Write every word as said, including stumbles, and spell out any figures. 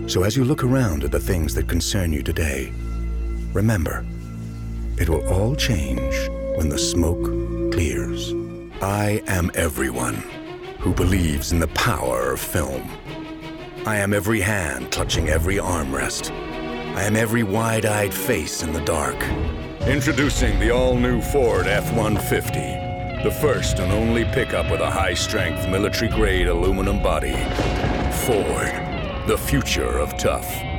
So as you look around at the things that concern you today, remember, it will all change when the smoke clears. I am everyone who believes in the power of film. I am every hand clutching every armrest. I am every wide-eyed face in the dark. Introducing the all-new Ford F one fifty, the first and only pickup with a high-strength, military-grade aluminum body. Ford, the future of tough.